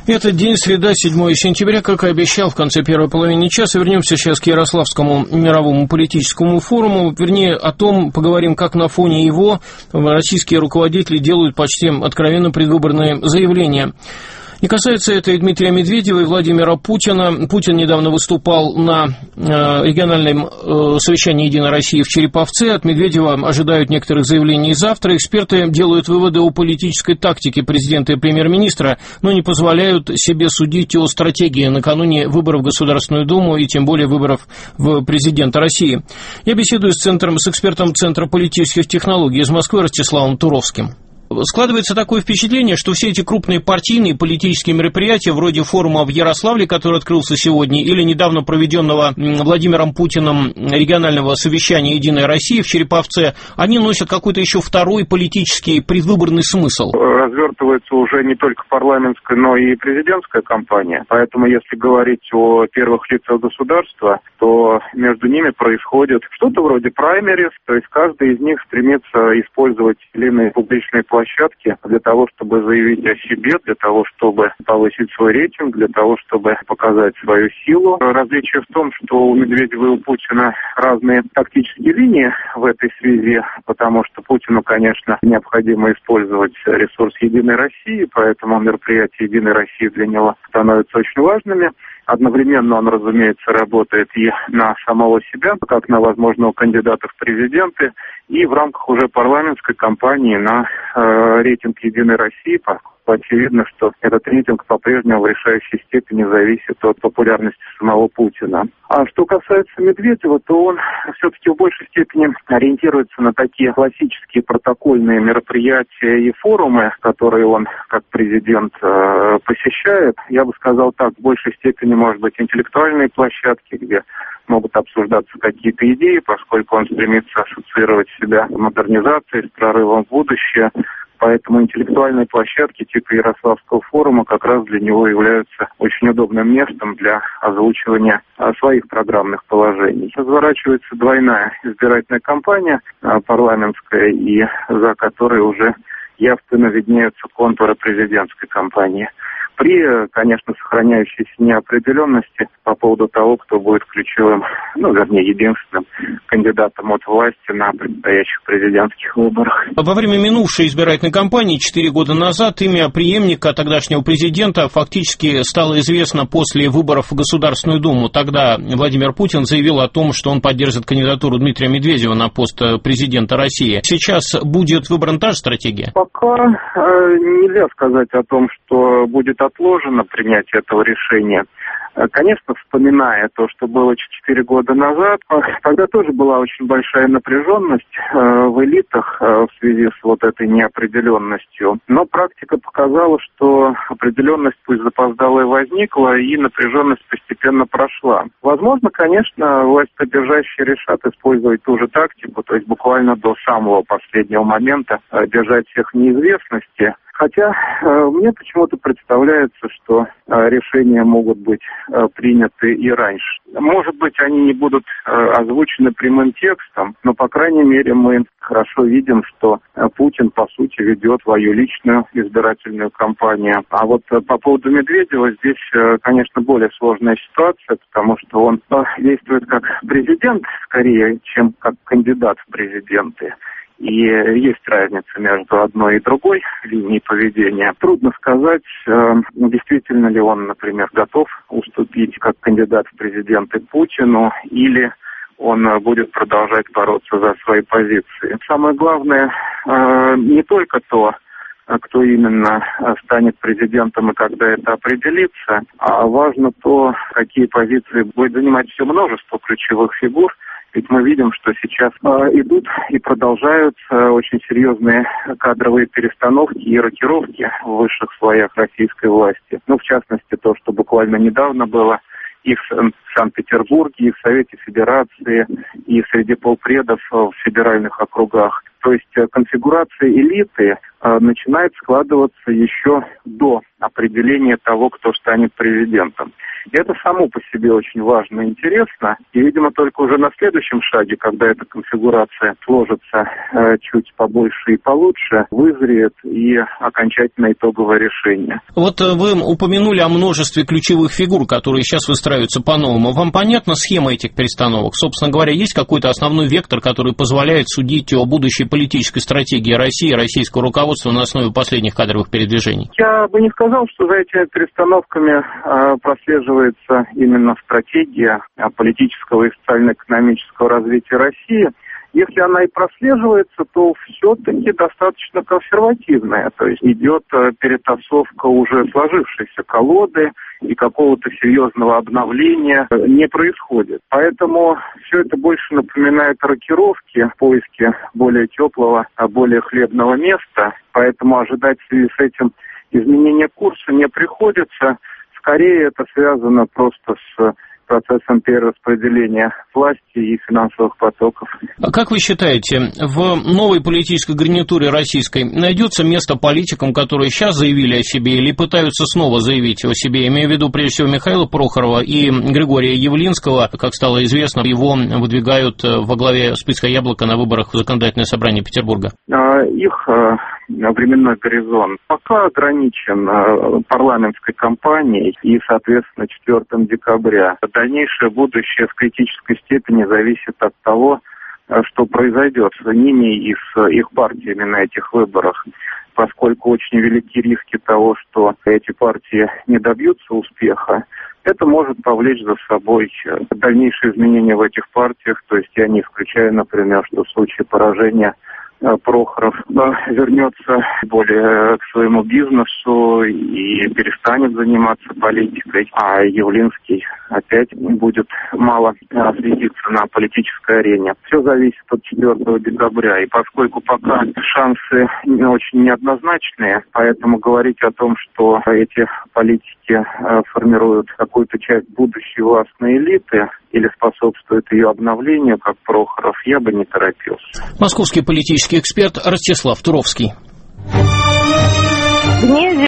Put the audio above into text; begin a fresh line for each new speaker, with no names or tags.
Это день, среда, 7 сентября, как и обещал, в конце первой половины часа. Вернемся сейчас к Ярославскому мировому политическому форуму. Вернее, о том поговорим, как на фоне его российские руководители делают почти откровенно предвыборные заявления. Не касается это и Дмитрия Медведева, и Владимира Путина. Путин недавно выступал на региональном совещании «Единой России» в Череповце. От Медведева ожидают некоторых заявлений завтра. Эксперты делают выводы о политической тактике президента и премьер-министра, но не позволяют себе судить о стратегии накануне выборов в Государственную Думу и тем более выборов в президента России. Я беседую с экспертом Центра политических технологий из Москвы Ростиславом Туровским. Складывается такое впечатление, что все эти крупные партийные политические мероприятия, вроде форума в Ярославле, который открылся сегодня, или недавно проведенного Владимиром Путиным регионального совещания «Единой России» в Череповце, они носят какой-то еще второй политический предвыборный смысл.
Развертывается уже не только парламентская, но и президентская кампания. Поэтому, если говорить о первых лицах государства, то между ними происходит что-то вроде праймерис, то есть каждый из них стремится использовать или иные публичные площадки для того, чтобы заявить о себе, для того, чтобы повысить свой рейтинг, для того, чтобы показать свою силу. Различие в том, что у Медведева и у Путина разные тактические линии в этой связи, потому что Путину, конечно, необходимо использовать ресурс «Единой России», поэтому мероприятия «Единой России» для него становятся очень важными. Одновременно он, разумеется, работает и на самого себя, как на возможного кандидата в президенты, и в рамках уже парламентской кампании на рейтинг «Единой России», очевидно, что этот рейтинг по-прежнему в решающей степени зависит от популярности самого Путина. А что касается Медведева, то он все-таки в большей степени ориентируется на такие классические протокольные мероприятия и форумы, которые он как президент посещает. Я бы сказал так, в большей степени, может быть, интеллектуальные площадки, где могут обсуждаться какие-то идеи, поскольку он стремится ассоциировать себя с модернизацией, с прорывом в будущее. Поэтому интеллектуальные площадки типа Ярославского форума как раз для него являются очень удобным местом для озвучивания своих программных положений. Разворачивается двойная избирательная кампания парламентская, и за которой уже явственно виднеются контуры президентской кампании. При, конечно, сохраняющейся неопределенности по поводу того, кто будет ключевым, единственным кандидатом от власти на предстоящих президентских выборах.
Во время минувшей избирательной кампании 4 года назад имя преемника тогдашнего президента фактически стало известно после выборов в Государственную Думу. Тогда Владимир Путин заявил о том, что он поддержит кандидатуру Дмитрия Медведева на пост президента России. Сейчас будет выбрана та же стратегия?
Пока нельзя сказать о том, что будет отложено принятие этого решения. Конечно, вспоминая то, что было 4 года назад, тогда тоже была очень большая напряженность в элитах в связи с вот этой неопределенностью. Но практика показала, что определенность пусть запоздалая возникла, и напряженность постепенно прошла. Возможно, конечно, властьподержащие решат использовать ту же тактику, то есть буквально до самого последнего момента держать всех в неизвестности. Хотя мне почему-то представляется, что решения могут быть приняты и раньше. Может быть, они не будут озвучены прямым текстом, но, по крайней мере, мы хорошо видим, что Путин, по сути, ведет свою личную избирательную кампанию. А вот по поводу Медведева здесь, конечно, более сложная ситуация, потому что он действует как президент скорее, чем как кандидат в президенты. И есть разница между одной и другой линией поведения. Трудно сказать, действительно ли он, например, готов уступить как кандидат в президенты Путину, или он будет продолжать бороться за свои позиции. Самое главное не только то, кто именно станет президентом и когда это определится, а важно то, какие позиции будет занимать все множество ключевых фигур. Ведь мы видим, что сейчас идут и продолжаются очень серьезные кадровые перестановки и рокировки в высших слоях российской власти. В частности, то, что буквально недавно было и в Санкт-Петербурге, и в Совете Федерации, и среди полпредов в федеральных округах. То есть конфигурация элиты начинает складываться еще до определения того, кто станет президентом. И это само по себе очень важно и интересно. И, видимо, только уже на следующем шаге, когда эта конфигурация сложится чуть побольше и получше, вызреет и окончательное итоговое решение.
Вот вы упомянули о множестве ключевых фигур, которые сейчас выстраиваются по-новому. Вам понятна схема этих перестановок? Собственно говоря, есть какой-то основной вектор, который позволяет судить о будущей политической стратегии России и российского руководства на основе последних кадровых передвижений?
Я бы не сказал, что за этими перестановками прослеживается именно стратегия политического и социально-экономического развития России. Если она и прослеживается, то все-таки достаточно консервативная. То есть идет перетасовка уже сложившейся колоды, и какого-то серьезного обновления не происходит. Поэтому все это больше напоминает рокировки в поиске более теплого, более хлебного места. Поэтому ожидать в связи с этим изменения курса не приходится. Скорее это связано просто с процессом перераспределения власти и финансовых потоков.
А как вы считаете, в новой политической гарнитуре российской найдется место политикам, которые сейчас заявили о себе или пытаются снова заявить о себе? Имею в виду, прежде всего, Михаила Прохорова и Григория Явлинского. Как стало известно, его выдвигают во главе списка «Яблоко» на выборах в Законодательное собрание Петербурга.
Их временной горизонт пока ограничен парламентской кампанией и, соответственно, 4 декабря. Дальнейшее будущее в критической степени зависит от того, что произойдет с ними и с их партиями на этих выборах, поскольку очень велики риски того, что эти партии не добьются успеха. Это может повлечь за собой дальнейшие изменения в этих партиях, то есть я не исключаю, например, что в случае поражения Прохоров вернется более к своему бизнесу и перестанет заниматься политикой, а Явлинский опять будет мало светиться на политической арене. Все зависит от 4 декабря, и поскольку пока шансы очень неоднозначные, поэтому говорить о том, что эти политики формируют какую-то часть будущей властной элиты или способствуют ее обновлению, как Прохоров, я бы не торопился.
Московский политический эксперт Ростислав Туровский.